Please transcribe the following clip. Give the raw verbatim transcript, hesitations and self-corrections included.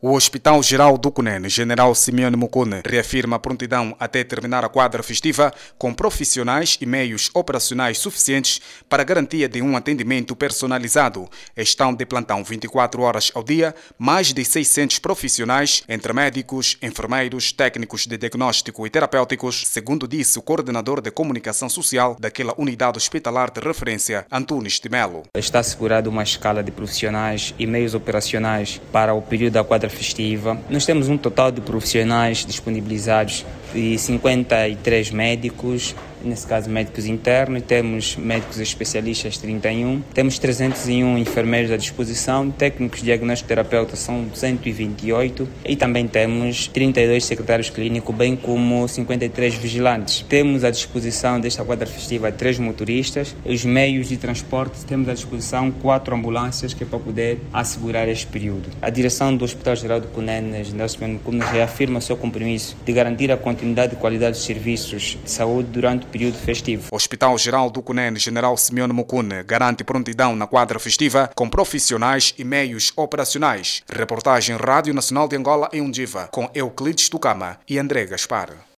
O Hospital Geral do Cunene, General Simeone Mukune, reafirma a prontidão até terminar a quadra festiva com profissionais e meios operacionais suficientes para a garantia de um atendimento personalizado. Estão de plantão vinte e quatro horas ao dia, mais de seiscentos profissionais, entre médicos, enfermeiros, técnicos de diagnóstico e terapêuticos, segundo disse o coordenador de comunicação social daquela unidade hospitalar de referência, Antunes de Melo. Está assegurada uma escala de profissionais e meios operacionais para o período da quadra festiva. Nós temos um total de profissionais disponibilizados de cinquenta e três médicos, nesse caso médicos internos, temos médicos especialistas trinta e um, temos trezentos e um enfermeiros à disposição, técnicos de diagnóstico terapeuta são cento e vinte e oito e também temos trinta e dois secretários clínicos, bem como cinquenta e três vigilantes. Temos à disposição desta quadra festiva três motoristas, os meios de transporte, temos à disposição quatro ambulâncias que é para poder assegurar este período. A direção do Hospital Geral do Cunene, General Simeone Mukune, reafirma o seu compromisso de garantir a continuidade e qualidade dos serviços de saúde durante o período festivo. O Hospital Geral do Cunene, General Simeone Mukune, garante prontidão na quadra festiva com profissionais e meios operacionais. Reportagem Rádio Nacional de Angola em Undiva, com Euclides Tucama e André Gaspar.